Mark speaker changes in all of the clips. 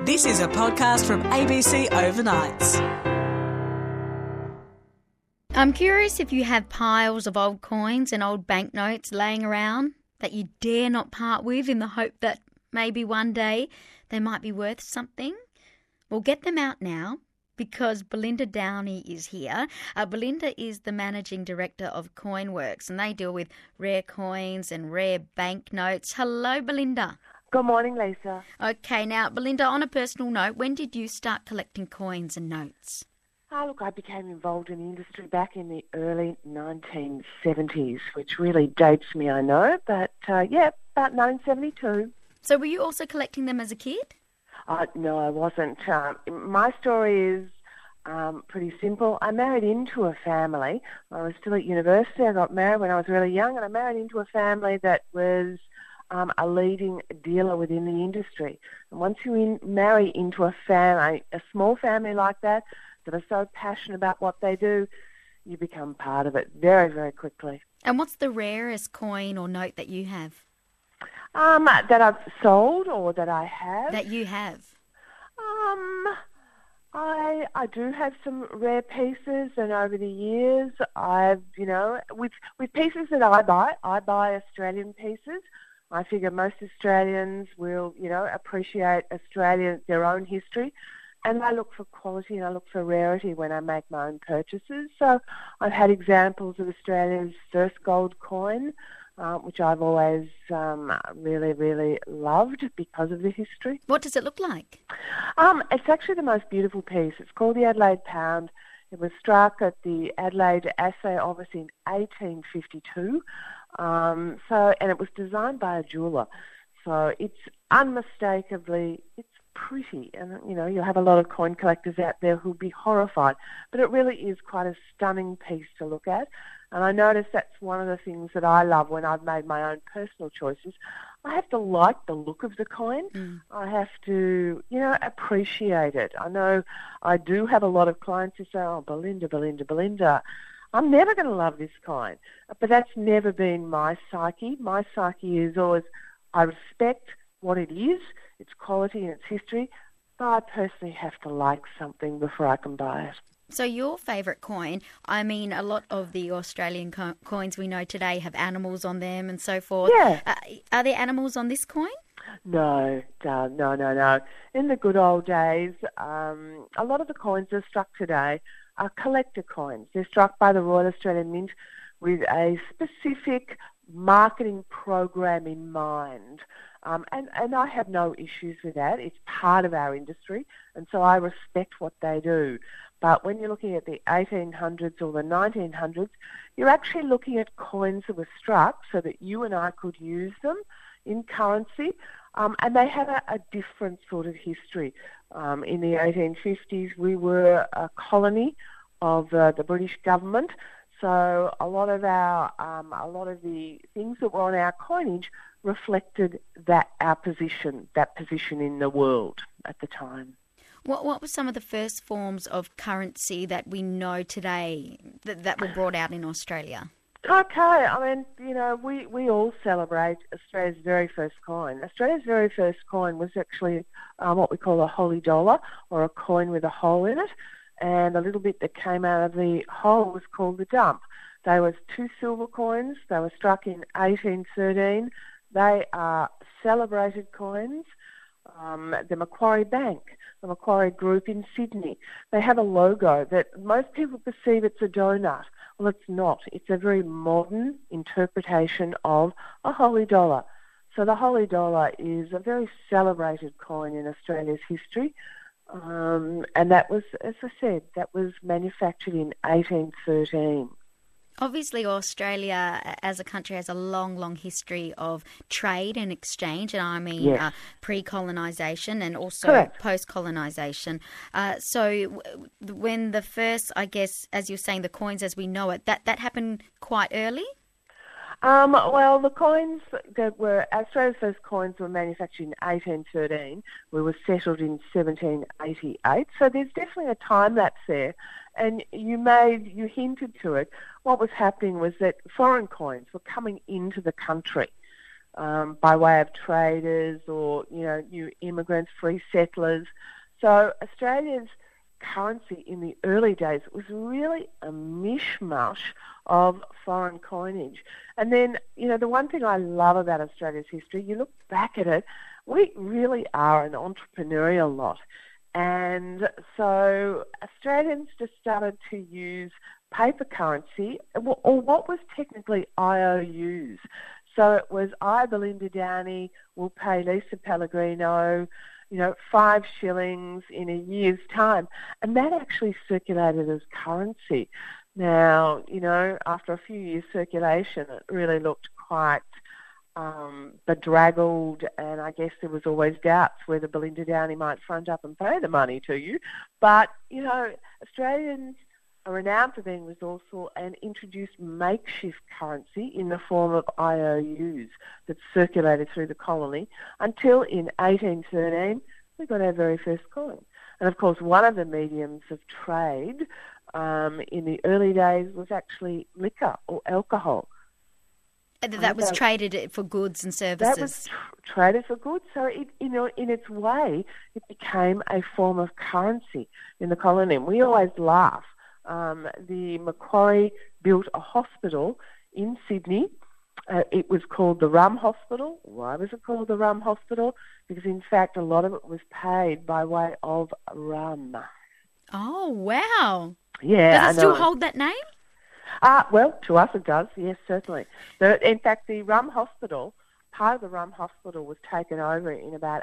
Speaker 1: This is a podcast from ABC Overnights.
Speaker 2: I'm curious if you have piles of old coins and old banknotes laying around that you dare not part with in the hope that maybe one day they might be worth something. Well, get them out now because Belinda Downey is here. Belinda is the Managing Director of Coinworks and they deal with rare coins and rare banknotes. Hello, Belinda.
Speaker 3: Good morning, Lisa.
Speaker 2: Okay, now, Belinda, on a personal note, when did you start collecting coins and notes?
Speaker 3: Look, I became involved in the industry back in the early 1970s, which really dates me, I know, but about 1972.
Speaker 2: So were you also collecting them as a kid?
Speaker 3: No, I wasn't. My story is pretty simple. I married into a family. I was still at university. I got married when I was really young, and I married into a family that was a leading dealer within the industry. And once you marry into a family, a small family like that are so passionate about what they do, you become part of it very, very quickly.
Speaker 2: And what's the rarest coin or note that you have?
Speaker 3: That I've sold or that I have?
Speaker 2: That you have.
Speaker 3: I do have some rare pieces, and over the years, I've, with pieces that I buy Australian pieces. I figure most Australians will, appreciate their own history. And I look for quality and I look for rarity when I make my own purchases. So I've had examples of Australia's first gold coin, which I've always really, really loved because of the history.
Speaker 2: What does it look like?
Speaker 3: It's actually the most beautiful piece. It's called the Adelaide Pound. It was struck at the Adelaide Assay Office in 1852. And it was designed by a jeweller. So it's unmistakably, it's pretty, and you'll have a lot of coin collectors out there who'll be horrified, but it really is quite a stunning piece to look at. And I notice that's one of the things that I love when I've made my own personal choices. I have to like the look of the coin. I have to, appreciate it. I know I do have a lot of clients who say, "Oh, Belinda, I'm never going to love this coin." But that's never been my psyche. My psyche is always, I respect what it is, its quality and its history, but I personally have to like something before I can buy it.
Speaker 2: So your favourite coin, I mean, a lot of the Australian coins we know today have animals on them and so forth.
Speaker 3: Yeah.
Speaker 2: Are there animals on this coin?
Speaker 3: No. In the good old days, a lot of the coins that are struck today are collector coins. They're struck by the Royal Australian Mint with a specific marketing program in mind. And I have no issues with that. It's part of our industry, and so I respect what they do. But when you're looking at the 1800s or the 1900s, you're actually looking at coins that were struck so that you and I could use them in currency, and they had a different sort of history. In the 1850s, we were a colony of the British government, so a lot of the things that were on our coinage reflected our position in the world at the time.
Speaker 2: What were some of the first forms of currency that we know today that were brought out in Australia?
Speaker 3: Okay, I mean, we all celebrate Australia's very first coin. Australia's very first coin was actually what we call a holy dollar, or a coin with a hole in it, and a little bit that came out of the hole was called the dump. They were 2 silver coins. They were struck in 1813. They are celebrated coins. The Macquarie Bank, the Macquarie Group in Sydney, they have a logo that most people perceive it's a donut. Well, it's not. It's a very modern interpretation of a holy dollar. So the holy dollar is a very celebrated coin in Australia's history. And that was, as I said, that was manufactured in 1813.
Speaker 2: Obviously, Australia as a country has a long history of trade and exchange, and I mean
Speaker 3: yes.
Speaker 2: Pre-colonisation and also
Speaker 3: Correct.
Speaker 2: Post-colonisation. So when the first, I guess, as you're saying, the coins as we know it, that happened quite early?
Speaker 3: Well, the coins that were, Australia's first coins were manufactured in 1813. We were settled in 1788. So there's definitely a time lapse there. And you hinted to it. What was happening was that foreign coins were coming into the country. by way of traders or, new immigrants, free settlers. So Australia's currency in the early days was really a mishmash of foreign coinage. And then, the one thing I love about Australia's history, you look back at it, we really are an entrepreneurial lot. And so Australians just started to use paper currency, or what was technically IOUs. So it was I, Belinda Downey, will pay Lisa Pellegrino, 5 shillings in a year's time. And that actually circulated as currency. Now, after a few years circulation, it really looked quite bedraggled, and I guess there was always doubts whether Belinda Downey might front up and pay the money to you. But, Australians are renowned for being resourceful and introduced makeshift currency in the form of IOUs that circulated through the colony until in 1813 we got our very first coin. And of course, one of the mediums of trade in the early days was actually liquor or alcohol.
Speaker 2: That was traded for goods and services.
Speaker 3: That was traded for goods. So, in its way, it became a form of currency in the colony. And we always laugh. The Macquarie built a hospital in Sydney. It was called the Rum Hospital. Why was it called the Rum Hospital? Because, in fact, a lot of it was paid by way of rum.
Speaker 2: Oh, wow.
Speaker 3: Yeah.
Speaker 2: Does it still hold that name?
Speaker 3: Well, to us it does, yes, certainly. In fact, the Rum Hospital, part of the Rum Hospital was taken over in about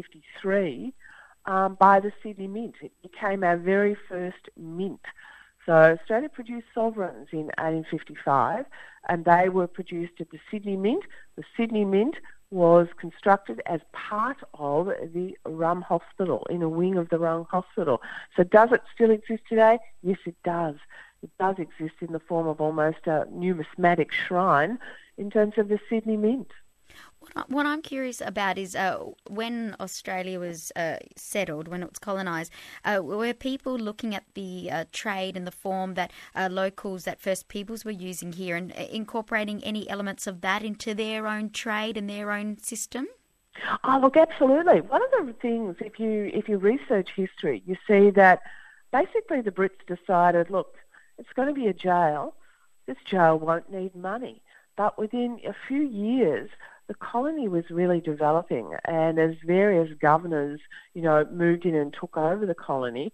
Speaker 3: 1853 by the Sydney Mint. It became our very first mint. So Australia produced sovereigns in 1855, and they were produced at the Sydney Mint. The Sydney Mint was constructed as part of the Rum Hospital, in a wing of the Rum Hospital. So does it still exist today? Yes, it does. It does exist in the form of almost a numismatic shrine in terms of the Sydney Mint.
Speaker 2: What I'm curious about is when Australia was settled, when it was colonised, were people looking at the trade and the form that locals, that First Peoples were using here, and incorporating any elements of that into their own trade and their own system?
Speaker 3: Oh, look, absolutely. One of the things, if you research history, you see that basically the Brits decided, look, it's going to be a jail. This jail won't need money. But within a few years, the colony was really developing, and as various governors, moved in and took over the colony,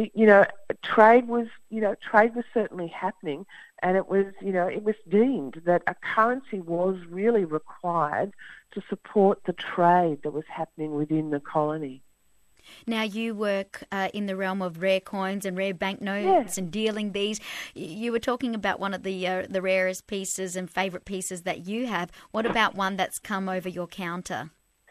Speaker 3: trade was certainly happening, and it was deemed that a currency was really required to support the trade that was happening within the colony.
Speaker 2: Now, you work in the realm of rare coins and rare banknotes and dealing these. You were talking about one of the rarest pieces and favourite pieces that you have. What about one that's come over your counter?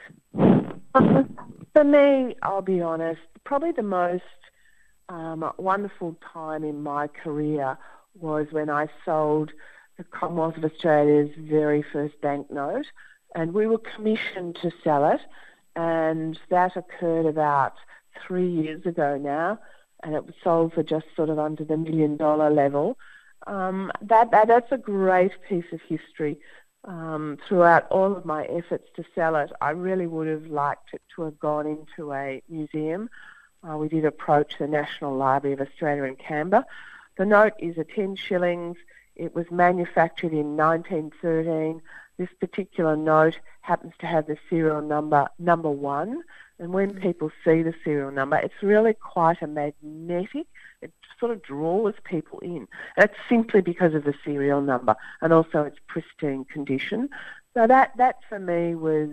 Speaker 3: For me, I'll be honest, probably the most wonderful time in my career was when I sold the Commonwealth of Australia's very first banknote, and we were commissioned to sell it. And that occurred about 3 years ago now, and it was sold for just sort of under the $1 million level. That's a great piece of history. Throughout all of my efforts to sell it, I really would have liked it to have gone into a museum. We did approach the National Library of Australia in Canberra. The note is a 10 shillings. It was manufactured in 1913. This particular note happens to have the serial number 1, and when people see the serial number, it's really quite a magnetic. It sort of draws people in. That's simply because of the serial number and also its pristine condition. So that for me was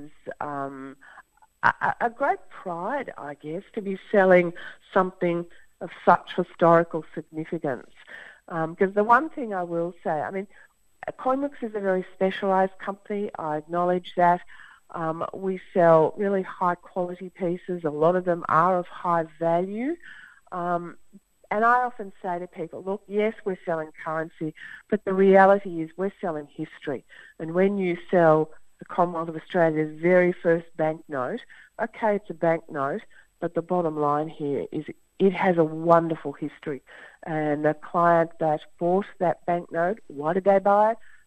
Speaker 3: a great pride, I guess, to be selling something of such historical significance. Because the one thing I will say, Coinworks is a very specialised company. I acknowledge that. We sell really high-quality pieces. A lot of them are of high value. And I often say to people, look, yes, we're selling currency, but the reality is we're selling history. And when you sell the Commonwealth of Australia's very first banknote, okay, it's a banknote, but the bottom line here is it has a wonderful history. And the client that bought that banknote, why did they buy it?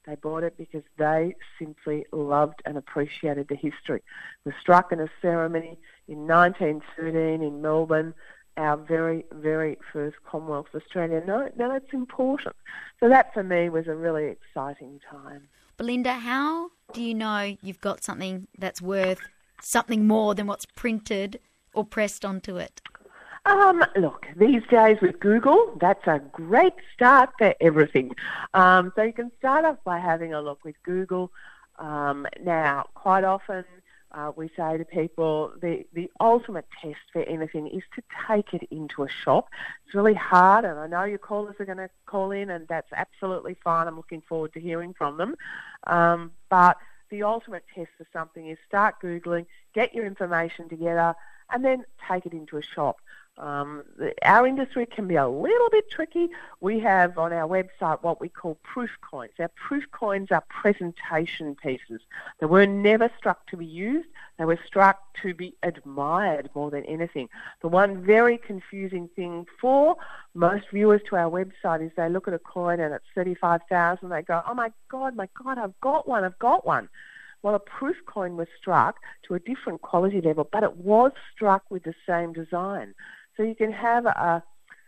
Speaker 3: They bought it because they simply loved and appreciated the history. It was struck in a ceremony in 1913 in Melbourne, our very, very first Commonwealth of Australia. No, that's important. So that for me was a really exciting time.
Speaker 2: Belinda, how do you know you've got something that's worth something more than what's printed or pressed onto it?
Speaker 3: Look, these days with Google, that's a great start for everything. So you can start off by having a look with Google. Now, quite often we say to people the ultimate test for anything is to take it into a shop. It's really hard, and I know your callers are going to call in, and that's absolutely fine. I'm looking forward to hearing from them. But the ultimate test for something is start Googling, get your information together, and then take it into a shop. Our industry can be a little bit tricky. We have on our website what we call proof coins. Our proof coins are presentation pieces. They were never struck to be used. They were struck to be admired more than anything. The one very confusing thing for most viewers to our website is they look at a coin and it's $35,000. They go, oh my God, I've got one. Well, a proof coin was struck to a different quality level, but it was struck with the same design. So you can have a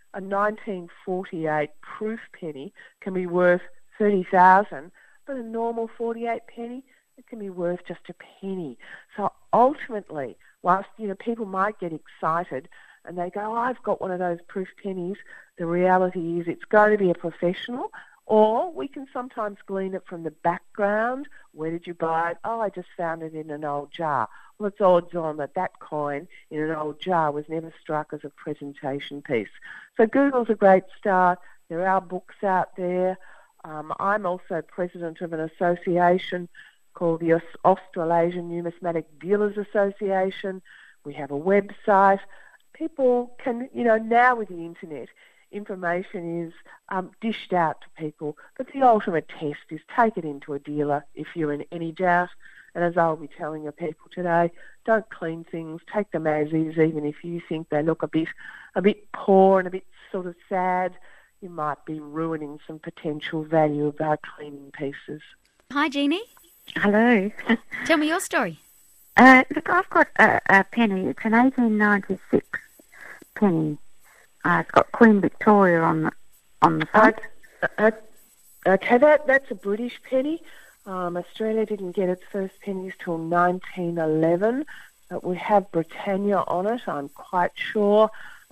Speaker 3: 1948 proof penny can be worth $30,000, but a normal 48 penny, it can be worth just a penny. So ultimately, whilst people might get excited and they go, oh, I've got one of those proof pennies, the reality is it's going to be a professional. Or we can sometimes glean it from the background. Where did you buy it? Oh, I just found it in an old jar. Well, it's odds on that coin in an old jar was never struck as a presentation piece. So Google's a great start. There are books out there. I'm also president of an association called the Australasian Numismatic Dealers Association. We have a website. People can, now with the internet, information is dished out to people, but the ultimate test is take it into a dealer if you're in any doubt. And as I'll be telling your people today, don't clean things, take them as is, even if you think they look a bit poor and a bit sort of sad. You might be ruining some potential value by cleaning pieces.
Speaker 2: Hi, Jeannie.
Speaker 4: Hello.
Speaker 2: Tell me your story.
Speaker 4: Look, I've got a penny. It's an 1896 penny. It's got Queen Victoria on the front.
Speaker 3: Okay, that's a British penny. Australia didn't get its first pennies till 1911, but we have Britannia on it, I'm quite sure.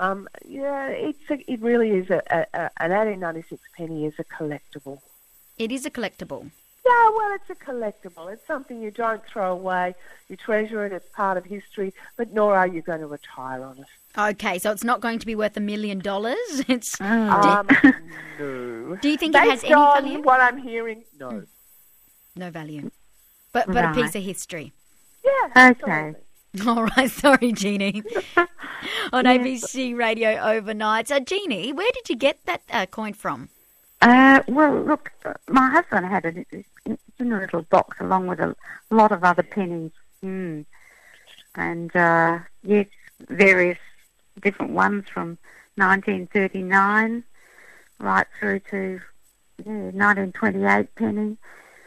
Speaker 3: It really is an 1896 penny is a collectible.
Speaker 2: It is a collectible.
Speaker 3: Yeah, well, it's a collectible. It's something you don't throw away. You treasure it. It's part of history, but nor are you going to retire on it.
Speaker 2: Okay, so it's not going to be worth $1 million. It's
Speaker 3: no.
Speaker 2: Do you think it has any value?
Speaker 3: What I'm hearing, no.
Speaker 2: No value. But a piece of history.
Speaker 3: Yeah.
Speaker 4: Okay.
Speaker 2: All right, sorry, Jeannie. On ABC Radio Overnight. So, Jeannie, where did you get that coin from?
Speaker 4: Well, look, my husband had it in a little box along with a lot of other pennies. And, yes, various different ones from 1939 right through to 1928 penny.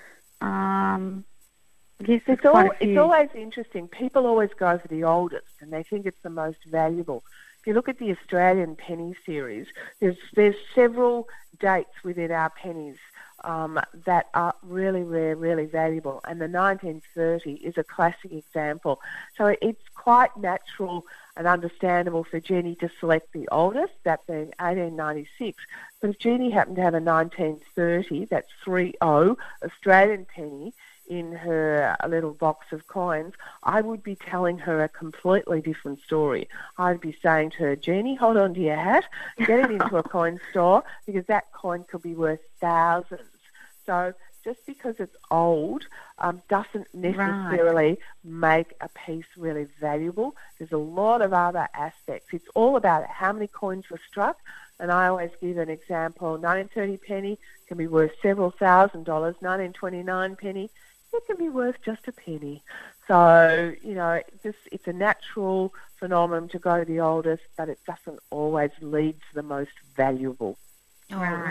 Speaker 4: Yes, it's
Speaker 3: always interesting. People always go for the oldest and they think it's the most valuable. If you look at the Australian penny series, there's several dates within our pennies that are really rare, really valuable, and the 1930 is a classic example. So it's quite natural and understandable for Jeannie to select the oldest, that being 1896. But if Jeannie happened to have a 1930, that's 30 Australian penny in her little box of coins, I would be telling her a completely different story. I'd be saying to her, Jeannie, hold on to your hat, get it into a coin store, because that coin could be worth thousands. So just because it's old doesn't necessarily make a piece really valuable. There's a lot of other aspects. It's all about how many coins were struck. And I always give an example. 1930 penny can be worth several $1,000s. 1929 penny, it can be worth just a penny. So, it's a natural phenomenon to go to the oldest, but it doesn't always lead to the most valuable.
Speaker 2: All right.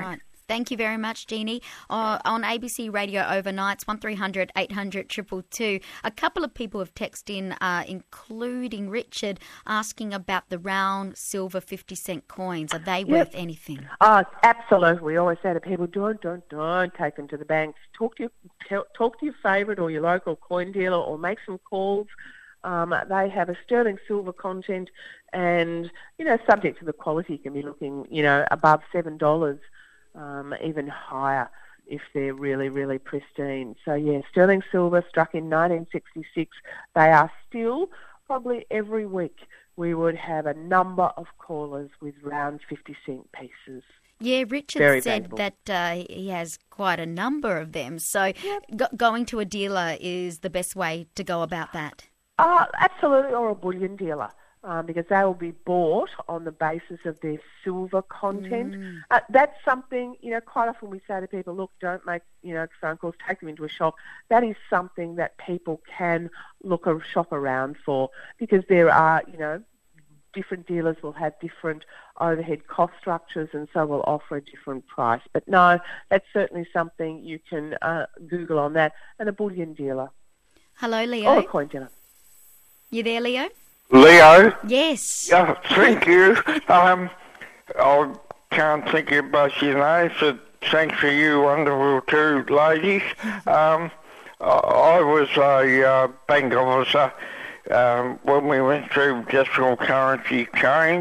Speaker 2: Thank you very much, Jeannie. On ABC Radio Overnights, 1300 800 222. A couple of people have texted in, including Richard, asking about the round silver 50-cent coins. Are they worth anything?
Speaker 3: Oh, absolutely. We always say to people, don't take them to the banks. Talk to your favourite or your local coin dealer, or make some calls. They have a sterling silver content, and, subject to the quality, can be looking, above $7. Even higher if they're really, really pristine. So, yeah, sterling silver struck in 1966. They are still, probably every week, we would have a number of callers with round 50-cent pieces.
Speaker 2: Yeah, Richard
Speaker 3: Very
Speaker 2: said
Speaker 3: valuable.
Speaker 2: that he has quite a number of them. So going to a dealer is the best way to go about that.
Speaker 3: Absolutely, or a bullion dealer. Because they will be bought on the basis of their silver content. That's something, quite often we say to people, look, don't make, phone calls, take them into a shop. That is something that people can shop around for, because there are, different dealers will have different overhead cost structures, and so will offer a different price. But no, that's certainly something you can Google on that, and a bullion dealer.
Speaker 2: Hello, Leo.
Speaker 3: Or a coin dealer.
Speaker 2: You there, Leo?
Speaker 5: Leo?
Speaker 2: Yes.
Speaker 5: Thank you. I can't think of both your names, but thanks for you wonderful two ladies. I was a bank officer when we went through decimal currency change.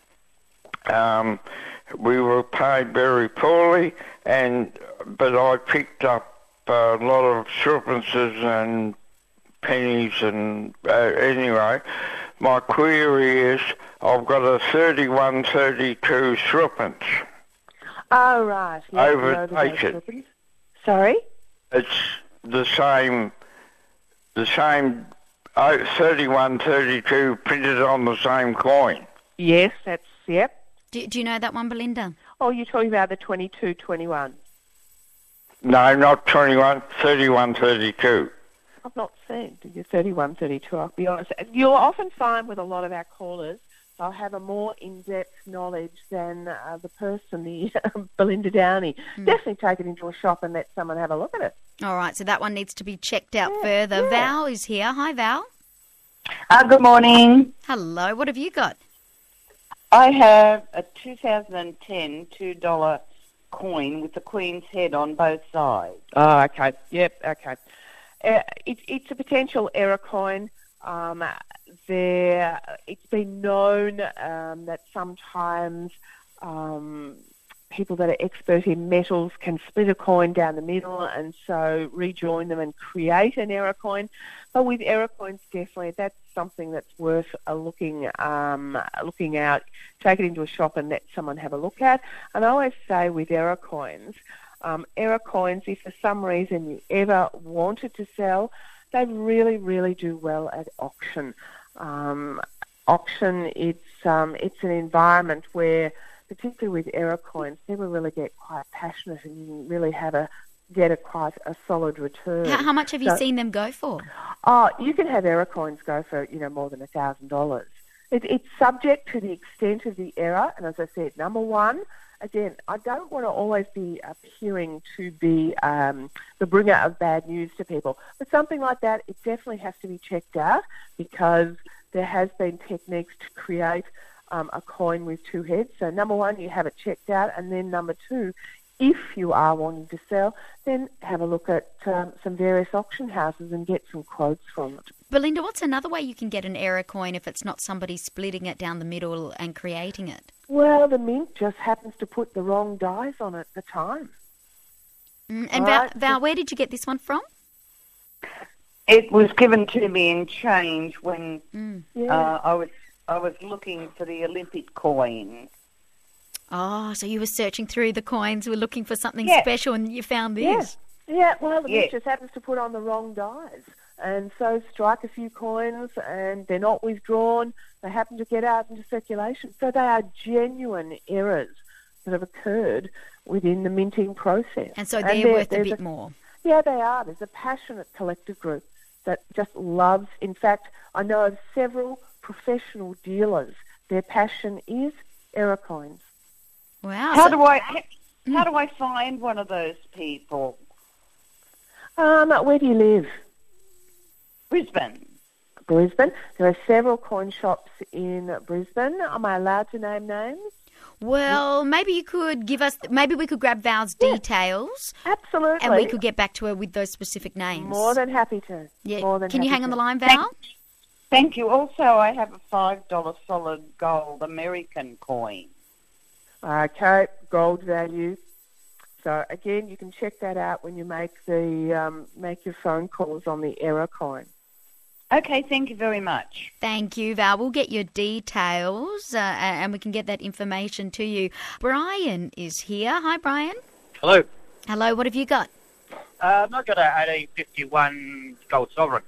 Speaker 5: We were paid very poorly, but I picked up a lot of threepences and pennies, and anyway, my query is, I've got a 3132 threepence.
Speaker 3: Oh, right. Yeah,
Speaker 5: overdated.
Speaker 3: Sorry?
Speaker 5: It's the same 3132 printed on the same coin.
Speaker 3: Yes, yep.
Speaker 2: Do you know that one, Belinda?
Speaker 3: Oh, you're talking about the 2221.
Speaker 5: No, not 21, 3132.
Speaker 3: I've not seen the 3132, I'll be honest. You'll often find with a lot of our callers, they'll have a more in-depth knowledge than the person, the Belinda Downey. Definitely take it into a shop and let someone have a look at it.
Speaker 2: All right, so that one needs to be checked out further. Yeah. Val is here. Hi, Val.
Speaker 6: Good morning.
Speaker 2: Hello, what have you got?
Speaker 6: I have a 2010 $2 coin with the Queen's head on both sides.
Speaker 3: Oh, okay. Yep, okay. It's a potential error coin. It's been known that sometimes people that are expert in metals can split a coin down the middle and so rejoin them and create an error coin. But with error coins, definitely, that's something that's worth looking out. Take it into a shop and let someone have a look at. And I always say with error coins, if for some reason you ever wanted to sell, they really, really do well at auction. Auction, it's an environment where, particularly with error coins, people really get quite passionate, and you can really get quite a solid return.
Speaker 2: How much have you seen them go for?
Speaker 3: Oh, you can have error coins go for more than $1,000. It's subject to the extent of the error, and as I said, number one, again, I don't want to always be appearing to be the bringer of bad news to people, but something like that, it definitely has to be checked out, because there has been techniques to create a coin with two heads. So number one, you have it checked out, and then number two, if you are wanting to sell, then have a look at some various auction houses and get some quotes from it.
Speaker 2: Belinda, what's another way you can get an error coin if it's not somebody splitting it down the middle and creating it?
Speaker 3: Well, the mint just happens to put the wrong dies on it at the time.
Speaker 2: And Val, where did you get this one from?
Speaker 6: It was given to me in change when I was looking for the Olympic coin.
Speaker 2: Oh, so you were searching through the coins, were looking for something special, and you found this.
Speaker 3: Yeah, well, the mint just happens to put on the wrong dies. And so strike a few coins, and they're not withdrawn. They happen to get out into circulation. So they are genuine errors that have occurred within the minting process.
Speaker 2: And so they're worth a bit more.
Speaker 3: Yeah, they are. There's a passionate collector group that just loves. In fact, I know of several professional dealers. Their passion is error coins.
Speaker 2: Wow.
Speaker 6: How do I How do I find one of those people?
Speaker 3: Where do you live?
Speaker 6: Brisbane.
Speaker 3: Brisbane. There are several coin shops in Brisbane. Am I allowed to name names?
Speaker 2: Well, maybe you could give us... Maybe we could grab Val's details.
Speaker 3: Absolutely.
Speaker 2: And we could get back to her with those specific names.
Speaker 3: More than happy to.
Speaker 2: Yeah.
Speaker 3: More than
Speaker 2: Can you
Speaker 3: happy
Speaker 2: hang on
Speaker 3: to.
Speaker 2: the line, Val?
Speaker 6: Thank you. Also, I have a $5 solid gold American coin.
Speaker 3: Okay, gold value. So again, you can check that out when you make your phone calls on the error coin.
Speaker 6: Okay, thank you very much.
Speaker 2: Thank you, Val. We'll get your details and we can get that information to you. Brian is here. Hi, Brian.
Speaker 7: Hello.
Speaker 2: Hello, what have you got?
Speaker 7: I've got a 1851 gold sovereign.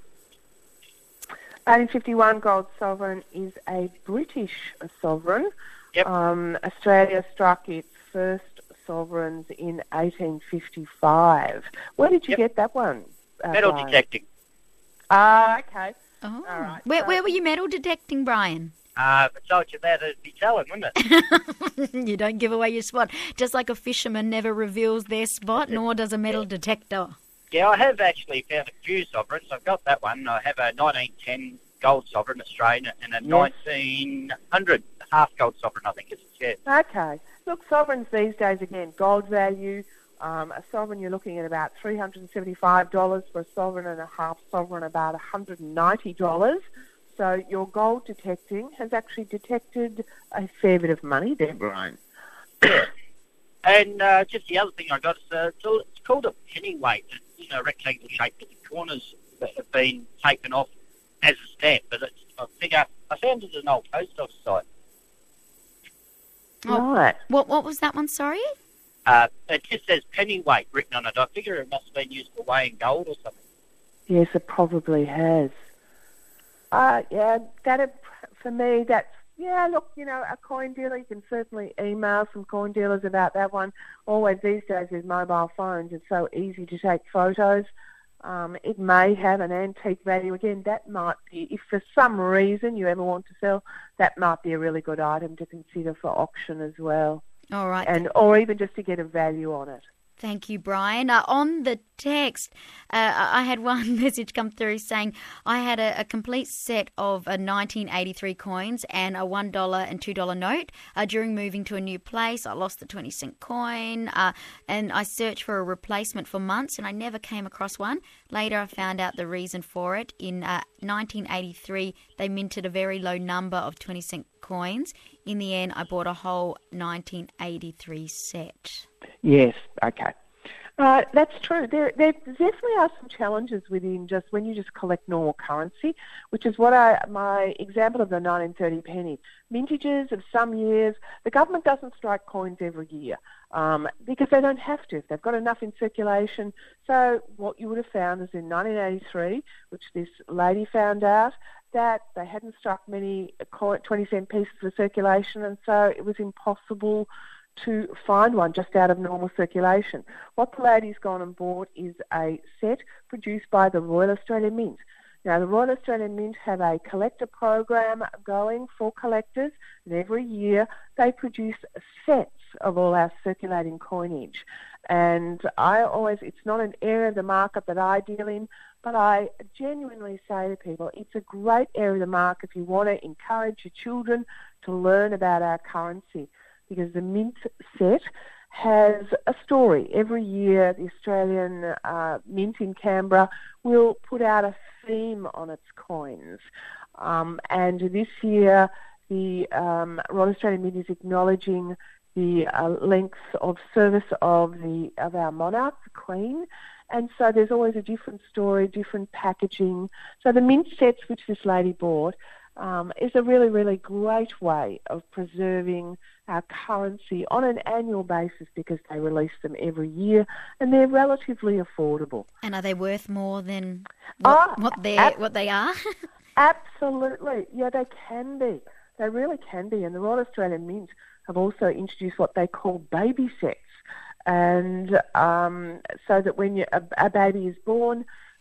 Speaker 3: 1851 gold sovereign is a British sovereign.
Speaker 7: Yep.
Speaker 3: Australia struck its first sovereigns in 1855. Where did you get that one?
Speaker 7: Metal
Speaker 3: Brian?
Speaker 7: detecting.
Speaker 3: Okay.
Speaker 2: Oh.
Speaker 3: All right.
Speaker 2: Where were you metal detecting, Brian?
Speaker 7: If I told you that, it'd be telling, wouldn't it?
Speaker 2: You don't give away your spot. Just like a fisherman never reveals their spot, nor does a metal detector.
Speaker 7: Yeah, I have actually found a few sovereigns. I've got that one. I have a 1910 gold sovereign Australian and a 1900 half gold sovereign, I think it's
Speaker 3: Okay. Look, sovereigns these days, again, gold value. A sovereign, you're looking at about $375 for a sovereign, and a half sovereign about $190. So your gold detecting has actually detected a fair bit of money there, Brian.
Speaker 7: Yeah. And just the other thing I got is it's called a pennyweight. It's rectangle shape, but the corners have been taken off as a stamp. But it's a figure. I found it at an old post office site.
Speaker 2: Oh,
Speaker 3: Right.
Speaker 2: What was that one, sorry?
Speaker 7: It just says pennyweight written on it. I figure it must have been used for weighing gold or something.
Speaker 3: Yes, it probably has. For me, look, a coin dealer, you can certainly email some coin dealers about that one. Always these days with mobile phones, it's so easy to take photos. It may have an antique value. Again, that might be, if for some reason you ever want to sell, that might be a really good item to consider for auction as well.
Speaker 2: All right.
Speaker 3: Or even just to get a value on it.
Speaker 2: Thank you, Brian. On the text, I had one message come through saying I had a complete set of 1983 coins and a $1 and $2 note. During moving to a new place, I lost the 20-cent coin and I searched for a replacement for months and I never came across one. Later, I found out the reason for it. In 1983, they minted a very low number of 20-cent coins. In the end, I bought a whole 1983 set.
Speaker 3: Yes, okay. That's true. There definitely are some challenges within just when you just collect normal currency, which is what my example of the 1930 penny. Mintages of some years, the government doesn't strike coins every year because they don't have to if they've got enough in circulation. So what you would have found is in 1983, which this lady found out, that they hadn't struck many 20-cent pieces of circulation, and so it was impossible to find one just out of normal circulation. What the lady's gone and bought is a set produced by the Royal Australian Mint. Now, the Royal Australian Mint have a collector program going for collectors, and every year they produce sets of all our circulating coinage. And it's not an area of the market that I deal in, but I genuinely say to people, it's a great area of the market if you want to encourage your children to learn about our currency, because the Mint set has a story. Every year, the Australian Mint in Canberra will put out a theme on its coins. And this year, the Royal Australian Mint is acknowledging the length of service of our monarch, the Queen. And so there's always a different story, different packaging. So the Mint sets which this lady bought is a really, really great way of preserving our currency on an annual basis because they release them every year and they're relatively affordable.
Speaker 2: And are they worth more than what they are?
Speaker 3: Absolutely. Yeah, they can be. They really can be. And the Royal Australian Mint have also introduced what they call baby sets. And so that when a baby is born,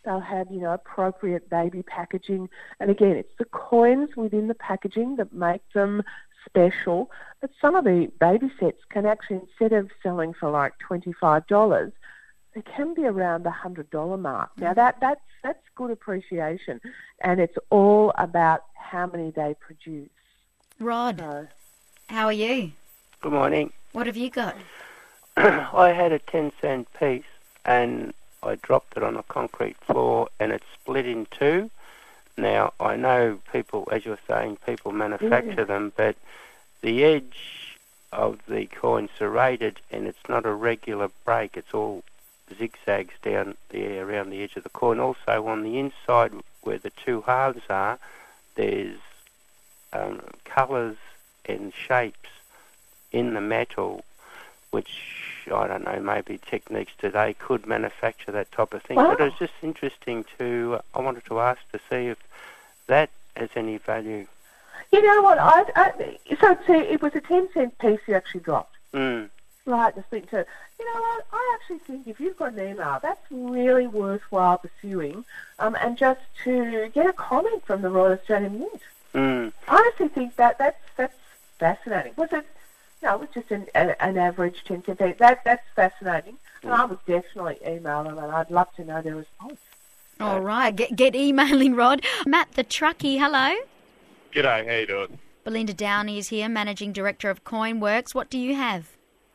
Speaker 3: They'll have, appropriate baby packaging. And again, it's the coins within the packaging that make them special. But some of the baby sets can actually, instead of selling for like $25, they can be around the $100 mark. Now, that's good appreciation. And it's all about how many they produce.
Speaker 2: Rod, how are you?
Speaker 8: Good morning.
Speaker 2: What have you got?
Speaker 8: I had a 10-cent piece and I dropped it on a concrete floor and it split in two. Now, I know people, as you're saying, people manufacture them, but the edge of the coin's serrated and it's not a regular break. It's all zigzags down there around the edge of the coin. Also, on the inside where the two halves are, there's colours and shapes in the metal, which, I don't know, maybe techniques today could manufacture that type of thing.
Speaker 3: Wow.
Speaker 8: But it was just interesting I wanted to ask to see if that has any value.
Speaker 3: You know what? It was a 10-cent piece you actually dropped. Right, to speak to. You know what? I actually think if you've got an email, that's really worthwhile pursuing, and just to get a comment from the Royal Australian Mint. I honestly think that's fascinating. Was it? No, it was just an average 10-cent piece. That's fascinating, and I would definitely email them, and I'd love to know their response.
Speaker 2: All right, get emailing, Rod. Matt the Truckie, hello.
Speaker 9: G'day, how you doing?
Speaker 2: Belinda Downey is here, Managing Director of CoinWorks. What do you have?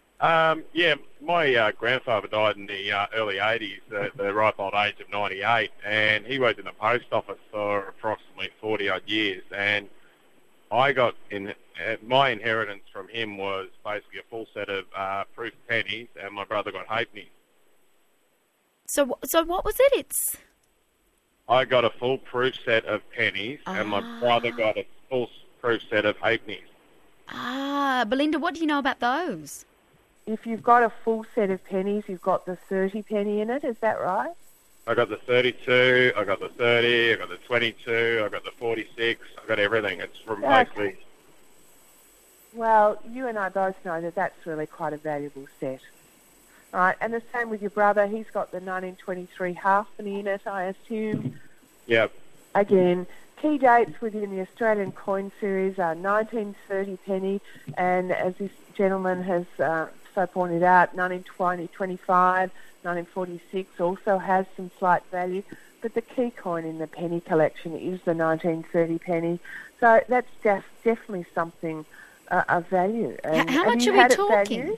Speaker 9: My grandfather died in the early 80s at the ripe old age of 98, and he worked in the post office for approximately 40-odd years, and I got my inheritance from him was basically a full set of proof pennies, and my brother got halfpennies.
Speaker 2: So what was it?
Speaker 9: I got a full proof set of pennies, and my brother got a full proof set of halfpennies.
Speaker 2: Belinda, what do you know about those?
Speaker 3: If you've got a full set of pennies, you've got the 30 penny in it, is that right?
Speaker 9: I got the 32, I got the 30, I got the 22, I got the 46, I got everything. It's from basically...
Speaker 3: Well, you and I both know that that's really quite a valuable set. Right, and the same with your brother. He's got the 1923 halfpenny in it, I assume.
Speaker 9: Yep.
Speaker 3: Again, key dates within the Australian coin series are 1930 penny, and as this gentleman has so pointed out, 1925, 1946 also has some slight value, but the key coin in the penny collection is the 1930 penny. So that's definitely something of value. And
Speaker 2: how much are we talking?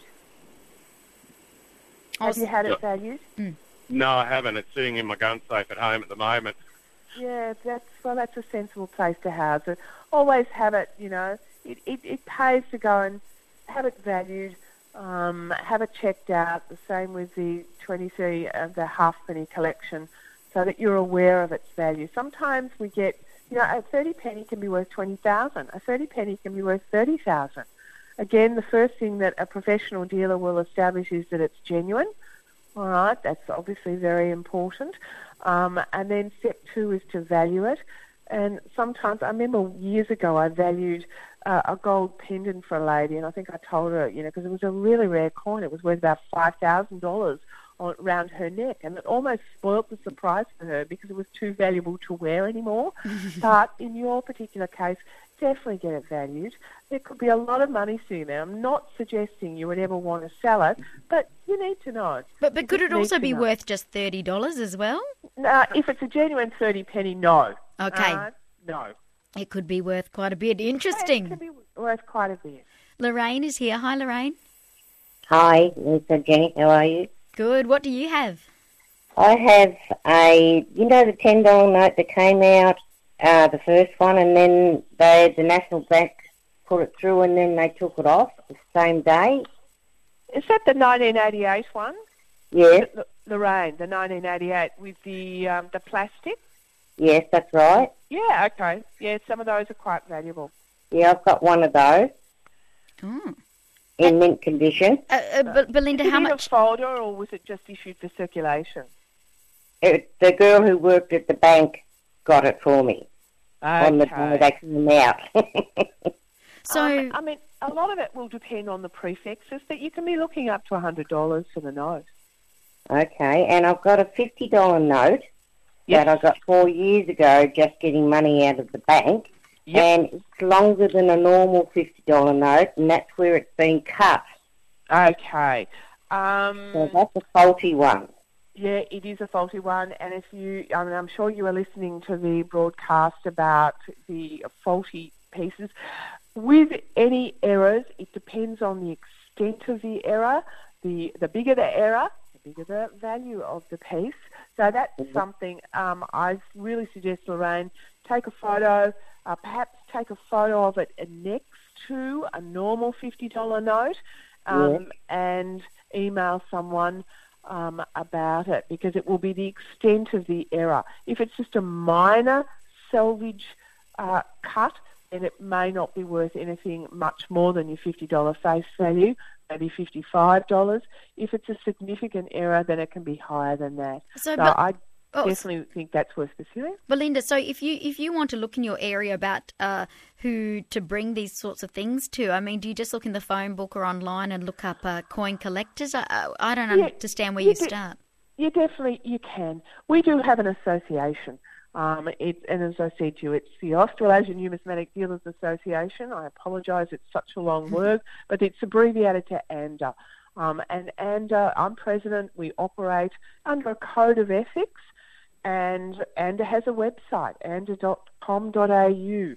Speaker 3: Have you had it valued?
Speaker 9: No, I haven't. It's sitting in my gun safe at home at the moment.
Speaker 3: Yeah, that's a sensible place to house it. Always have it, it pays to go and have it valued, have it checked out, the same with the 23 of the halfpenny collection, so that you're aware of its value. Sometimes we get, a 30 penny can be worth 20,000. A 30 penny can be worth 30,000. Again, the first thing that a professional dealer will establish is that it's genuine. All right, that's obviously very important. And then step two is to value it. And sometimes, I remember years ago, I valued a gold pendant for a lady, and I think I told her, because it was a really rare coin. It was worth about $5,000 around her neck, and it almost spoilt the surprise for her because it was too valuable to wear anymore. But in your particular case, definitely get it valued. There could be a lot of money sitting there. I'm not suggesting you would ever want to sell it, but you need to know.
Speaker 2: But could it also be worth just $30 as well?
Speaker 3: No, if it's a genuine 30 penny, no.
Speaker 2: Okay.
Speaker 3: No.
Speaker 2: It could be worth quite a bit. Interesting.
Speaker 3: It could be worth quite a bit.
Speaker 2: Lorraine is here. Hi, Lorraine.
Speaker 10: Hi, Lisa, Jenny. How are you?
Speaker 2: Good. What do you have?
Speaker 10: I have the $10 note that came out, the first one, and then the National Bank put it through and then they took it off the same day.
Speaker 3: Is that the 1988 one?
Speaker 10: Yes.
Speaker 3: Lorraine, the 1988 with the plastic?
Speaker 10: Yes, that's right.
Speaker 3: Yeah, okay. Yeah, some of those are quite valuable.
Speaker 10: Yeah, I've got one of those.
Speaker 2: Oh.
Speaker 10: In mint condition.
Speaker 2: Belinda, how much?
Speaker 3: Was it in a folder or was it just issued for circulation?
Speaker 10: The girl who worked at the bank got it for me.
Speaker 3: Okay.
Speaker 10: On the day they came out.
Speaker 2: So,
Speaker 3: a lot of it will depend on the prefixes, but you can be looking up to $100 for the note.
Speaker 10: Okay, and I've got a $50 note, that I got 4 years ago just getting money out of the bank.
Speaker 3: Yep.
Speaker 10: And it's longer than a normal $50 note, and that's where it's been cut.
Speaker 3: Okay.
Speaker 10: So that's a faulty one.
Speaker 3: Yeah, it is a faulty one, and I'm sure you were listening to the broadcast about the faulty pieces. With any errors, it depends on the extent of the error. The bigger the error, the bigger the value of the piece. So that's something I really suggest, Lorraine, take a photo, perhaps take a photo of it next to a normal $50 note, and email someone about it, because it will be the extent of the error. If it's just a minor salvage cut, then it may not be worth anything much more than your $50 face value, maybe $55. If it's a significant error, then it can be higher than that. I definitely think that's worth pursuing.
Speaker 2: Belinda, so if you want to look in your area about who to bring these sorts of things to, I mean, do you just look in the phone book or online and look up coin collectors? I don't understand where you start.
Speaker 3: You can. We do have an association. And as I said to you, it's the Australasian Numismatic Dealers Association. I apologise, it's such a long word, but it's abbreviated to ANDA. And ANDA, I'm president. We operate under a code of ethics, and ANDA has a website, anda.com.au.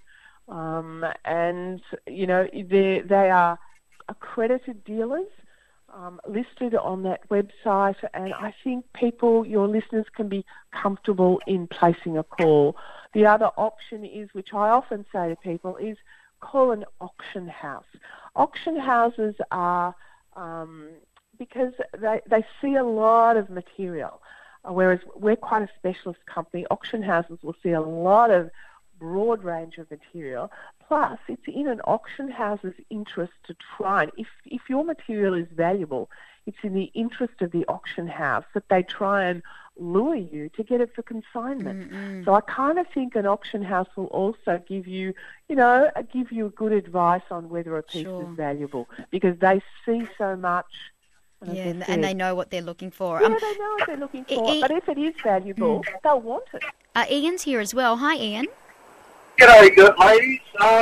Speaker 3: And, you know, they are accredited dealers listed on that website, and I think your listeners can be comfortable in placing a call. The other option is, which I often say to people, is call an auction house. Auction houses are, because they see a lot of material, whereas we're quite a specialist company. Auction houses will see a lot of broad range of material. Plus, it's in an auction house's interest to try, and if your material is valuable, it's in the interest of the auction house that they try and lure you to get it for consignment. Mm-hmm. So I kind of think an auction house will also give you good advice on whether a piece is valuable, because they see so much.
Speaker 2: And they know what they're looking for.
Speaker 3: Yeah, they know what they're looking for. But if it is valuable, they'll want it.
Speaker 2: Ian's here as well. Hi, Ian.
Speaker 11: G'day, good ladies. I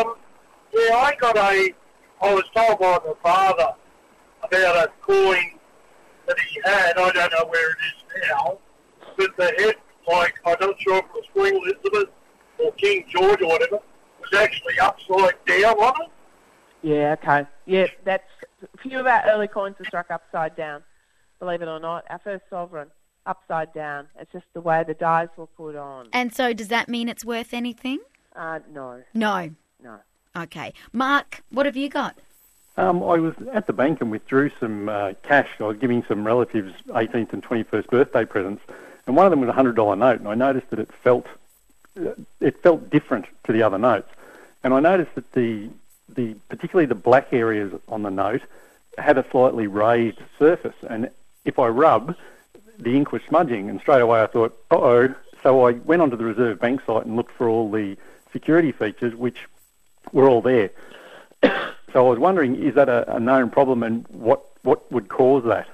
Speaker 11: was told by my father about a coin that he had. I don't know where it is now. But the head, I'm not sure if it was Queen Elizabeth or King George or whatever, was actually upside down on it.
Speaker 3: Yeah, okay. Yeah, a few of our early coins are struck upside down, believe it or not. Our first sovereign, upside down. It's just the way the dies were put on.
Speaker 2: And so does that mean it's worth anything?
Speaker 3: No.
Speaker 2: No?
Speaker 3: No.
Speaker 2: Okay. Mark, what have you got?
Speaker 12: I was at the bank and withdrew some cash. I was giving some relatives 18th and 21st birthday presents, and one of them was a $100 note, and I noticed that it felt different to the other notes. And I noticed that particularly the black areas on the note had a slightly raised surface, and if I rub, the ink was smudging, and straight away I thought, uh-oh. So I went onto the Reserve Bank site and looked for all the security features, which were all there. So I was wondering, is that a known problem, and what would cause that?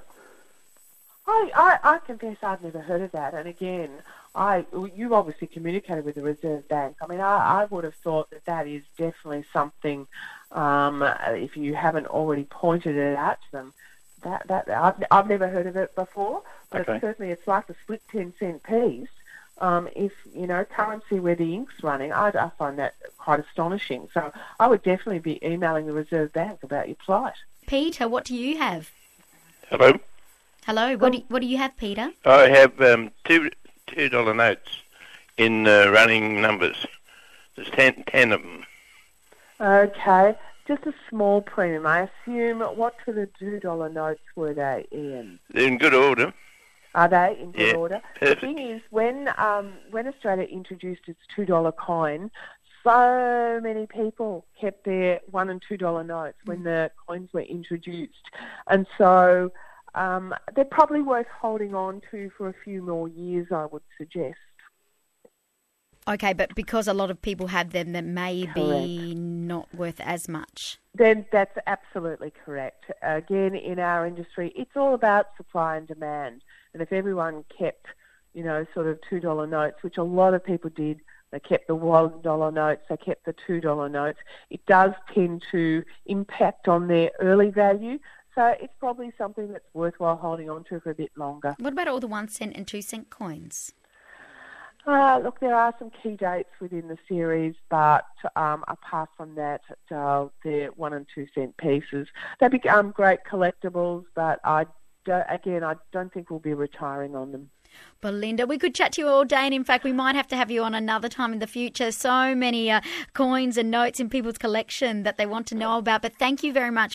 Speaker 3: I confess I've never heard of that. And again, you've obviously communicated with the Reserve Bank. I mean, I would have thought that is definitely something, if you haven't already pointed it out to them, that I've never heard of it before, but it's like a split 10-cent piece. If, currency where the ink's running, I find that quite astonishing. So I would definitely be emailing the Reserve Bank about your plight.
Speaker 2: Peter, what do you have?
Speaker 8: Hello.
Speaker 2: Hello. What do you have, Peter?
Speaker 8: I have $2 notes in running numbers. There's 10 of them.
Speaker 3: Okay. Just a small premium. I assume, what for the $2 notes were they, Ian?
Speaker 8: They're in good order.
Speaker 3: Are they in good order?
Speaker 8: Perfect.
Speaker 3: The thing is, when Australia introduced its $2 coin, so many people kept their $1 and $2 notes when the coins were introduced. And so they're probably worth holding on to for a few more years, I would suggest.
Speaker 2: Okay, but because a lot of people have them, that may be not worth as much.
Speaker 3: Then that's absolutely correct. Again, in our industry, it's all about supply and demand. And if everyone kept sort of $2 notes, which a lot of people did. They kept the $1 notes, they kept the $2 notes. It does tend to impact on their early value, so it's probably something that's worthwhile holding on to for a bit longer.
Speaker 2: What about all the 1 cent and 2 cent coins?
Speaker 3: Look, there are some key dates within the series, but apart from that, they're 1 and 2 cent pieces. They become great collectibles, but I don't think we'll be retiring on them.
Speaker 2: Belinda, we could chat to you all day, and in fact, we might have to have you on another time in the future. So many coins and notes in people's collection that they want to know about. But thank you very much